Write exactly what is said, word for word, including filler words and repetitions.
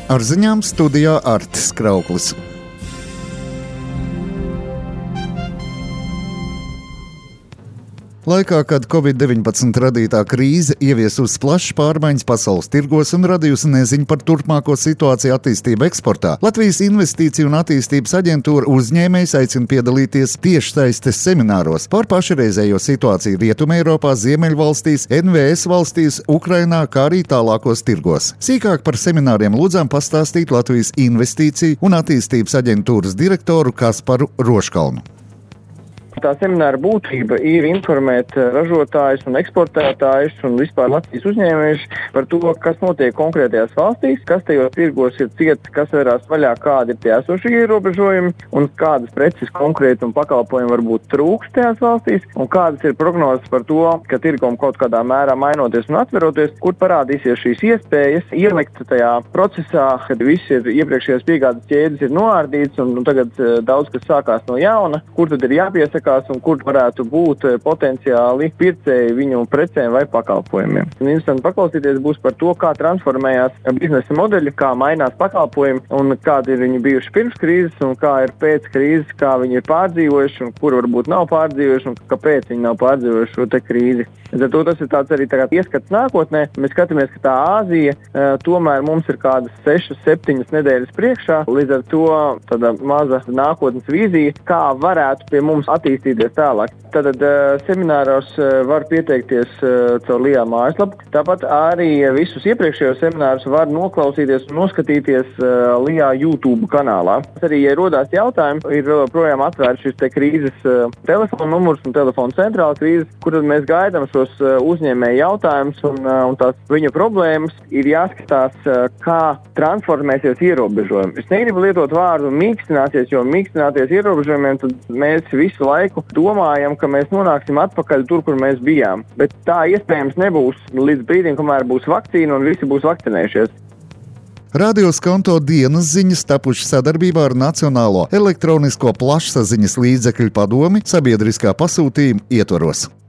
Ar ziņām studijā Artis Krauklis. Laikā, kad covid deviņpadsmit radītā krīze ieviesusi plašas pārmaiņas pasaules tirgos un radījusi neziņu par turpmāko situāciju attīstību eksportā, Latvijas Investīciju un attīstības aģentūra uzņēmējs aicina piedalīties tiešsaistes semināros par pašreizējo situāciju Rietumeiropā, Ziemeļvalstīs, N V S valstīs, Ukrainā, kā arī tālākos tirgos. Sīkāk par semināriem lūdzām pastāstīt Latvijas Investīciju un attīstības aģentūras direktoru Kasparu Roškalnu. Tā semināra būtība ir informēt ražotājus un eksportētājus un vispār Latvijas uzņēmējus par to, kas notiek konkrētajās valstīs, kas tajos tirgos ir ciets, kas verās vaļā, kādi ir tie esošie ierobežojumi un kādas preces konkrēti un pakalpojumi varbūt trūkst tajās valstīs un kādas ir prognozes par to, ka tirgum kaut kādā mērā mainoties un atveroties, kur parādīsies šīs iespējas ielikt tajā procesā, kad viss ir iepriekšējās piegādes ķēdes ir noārdīts un, un tagad daudz kas sākās no jauna, kur tad ir jāpiesaka un kur varētu būt potenciāli pircēji viņu precēm vai pakalpojumiem. Interesanti paklausīties būs par to, kā transformējās biznesa modeļi, kā mainās pakalpojumi un kādi ir viņi bijuši pirms krīzes un kā ir pēc krīzes, kā viņi ir pārdzīvojuši un kur varbūt nav pārdzīvojuši un kāpēc viņi nav pārdzīvojuši šo te krīzi. Ar to tas ir tāds arī tagad ieskats nākotnē. Mēs skatāmies, ka tā Āzija e, tomēr mums ir kādas sešas, septiņas nedēļas priekšā. Līdz ar to tāda maza nākotnes vīzija, kā varētu pie mums attīstīties tālāk. Tātad e, semināros e, var pieteikties e, caur L I A mājaslapu. Tāpat arī visus iepriekšējos seminārus var noklausīties un noskatīties e, L I A YouTube kanālā. Arī, ja rodās jautājumi, ir projām atvērts šis te krīzes e, telefona numurs un telefona centrāla krīzes, kur tad mēs gaidām šos uzņēmēju jautājumus un, un tās viņu problēmas, ir jāskatās, kā transformēsies ierobežojumi. Es negribu lietot vārdu mīkstināties, jo mīkstināties ierobežojumiem, tad mēs visu laiku domājam, ka mēs nonāksim atpakaļ tur, kur mēs bijām. Bet tā iespējams nebūs līdz brīdim, kamēr būs vakcīna un visi būs vakcinējušies. Radio Skonto dienas ziņas tapušas sadarbībā ar Nacionālo elektronisko plašsaziņas līdzekļu padomi sabiedriskā pasūtījuma ietvaros.